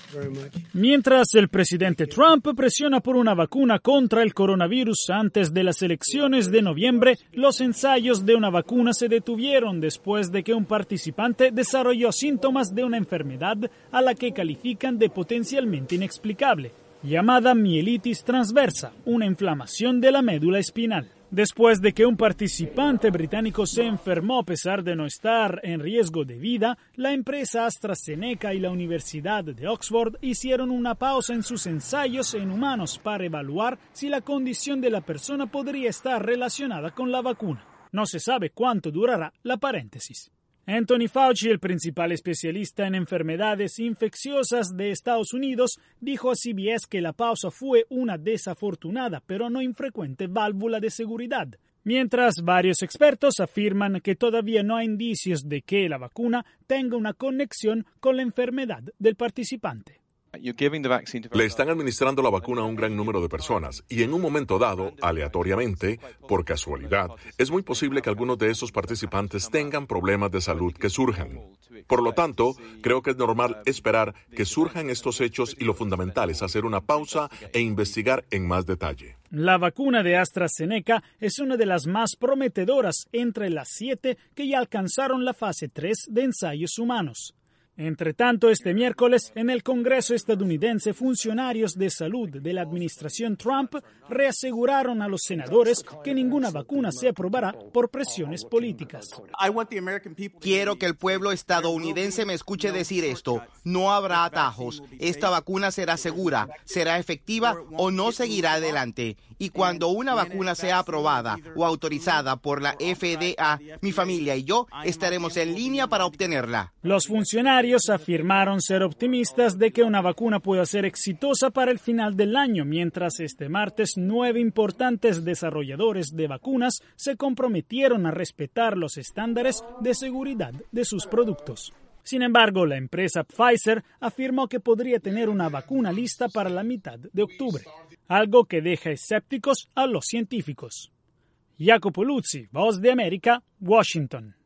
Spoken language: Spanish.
Mientras el presidente Trump presiona por una vacuna contra el coronavirus antes de las elecciones de noviembre, los ensayos de una vacuna se detuvieron después de que un participante desarrolló síntomas de una enfermedad a la que califican de potencialmente inexplicable, llamada mielitis transversa, una inflamación de la médula espinal. Después de que un participante británico se enfermó a pesar de no estar en riesgo de vida, la empresa AstraZeneca y la Universidad de Oxford hicieron una pausa en sus ensayos en humanos para evaluar si la condición de la persona podría estar relacionada con la vacuna. No se sabe cuánto durará la paréntesis. Anthony Fauci, el principal especialista en enfermedades infecciosas de Estados Unidos, dijo a CBS que la pausa fue una desafortunada pero no infrecuente válvula de seguridad, mientras varios expertos afirman que todavía no hay indicios de que la vacuna tenga una conexión con la enfermedad del participante. Le están administrando la vacuna a un gran número de personas y en un momento dado, aleatoriamente, por casualidad, es muy posible que algunos de esos participantes tengan problemas de salud que surjan. Por lo tanto, creo que es normal esperar que surjan estos hechos y lo fundamental es hacer una pausa e investigar en más detalle. La vacuna de AstraZeneca es una de las más prometedoras entre las 7 que ya alcanzaron la fase 3 de ensayos humanos. Entre tanto, este miércoles, en el Congreso estadounidense, funcionarios de salud de la administración Trump reaseguraron a los senadores que ninguna vacuna se aprobará por presiones políticas. Quiero que el pueblo estadounidense me escuche decir esto. No habrá atajos. Esta vacuna será segura, será efectiva o no seguirá adelante. Y cuando una vacuna sea aprobada o autorizada por la FDA, mi familia y yo estaremos en línea para obtenerla. Los funcionarios afirmaron ser optimistas de que una vacuna pueda ser exitosa para el final del año, mientras este martes 9 importantes desarrolladores de vacunas se comprometieron a respetar los estándares de seguridad de sus productos. Sin embargo, la empresa Pfizer afirmó que podría tener una vacuna lista para la mitad de octubre, algo que deja escépticos a los científicos. Jacopo Luzzi, Voz de América, Washington.